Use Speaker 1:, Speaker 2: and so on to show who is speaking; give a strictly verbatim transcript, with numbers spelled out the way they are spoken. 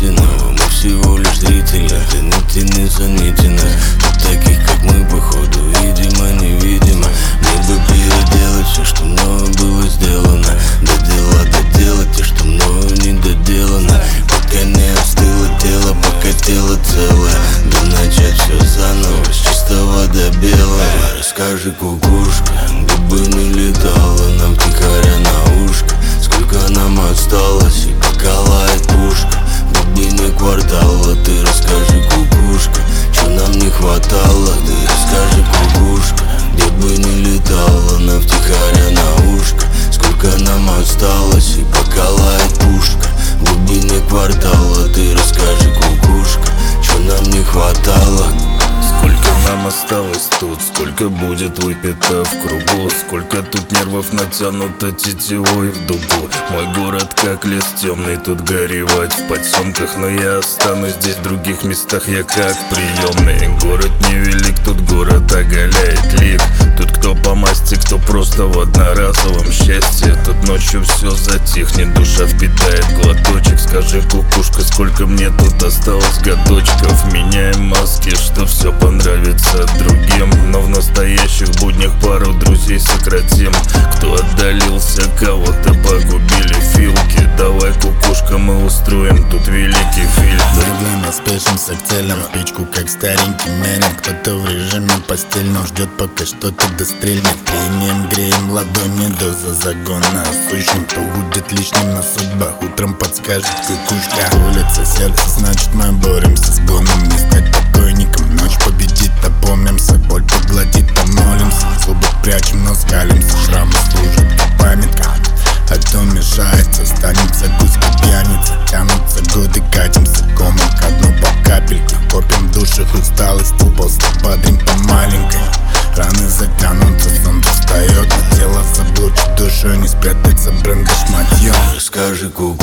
Speaker 1: обыденного. Мы всего лишь зрители, тяните не заните нас. От таких как мы походу видимо невидимо. Мне бы переделать все, что мною было сделано. До дела доделать те, что мною не доделано. Пока не остыло тело, пока тело целое. Да начать все заново, с чистого до белого. Расскажи, кукушка, где бы ни летала, нам втихаря на ушко. Сколько нам осталось и пока лает пушка. В глубине квартала ты расскажи, кукушка, чё нам не хватало. Ты расскажи, кукушка, где бы ни летала, нам втихаря на ушко. Сколько нам осталось и пока лает пушка. В глубине квартала ты расскажи, кукушка, чё нам не хватало.
Speaker 2: Сколько нам осталось тут, сколько будет выпито в кругу. Сколько тут нервов натянуто тетивой в дугу. Мой город как лес темный, тут горевать в потемках. Но я останусь здесь, в других местах я как приемный. Город невелик, тут город оголяет лик. Тут кто по масти, кто просто в одноразовом счастье. Тут ночью все затихнет, душа впитает глоточек. Скажи, кукушка, сколько мне тут осталось годочков. Меняем маски, что все понравится другим. Но в настоящих буднях пару друзей сократим. Кто отдалился, кого-то погубили филки. Давай, кукушка, мы устроим тут великий фильм.
Speaker 3: Медленно спешимся к целям, в печку как старенький мерин. Кто-то в режиме постельном ждет, пока что-то дострельнет. Трением греем ладони, доза загона сущим. Кто будет лишним на судьбах, утром подскажет кукушка. Улица сердце, значит мы боремся с гоном. Не стать покойником, ночь победит, опомнимся. Боль поглотит, помолимся. Зубы прячем, но скалимся. Шрамы служат как памятка, а то мешается, останется куски пьяницы. Тянутся годы, катимся комом ко дну по капельке. Копим в душах усталости, после падаем по маленькой. Раны затянутся, сон встает, а тело заблочит душу. Не спрятаться бренда шматьем.
Speaker 1: Расскажи, кукушка,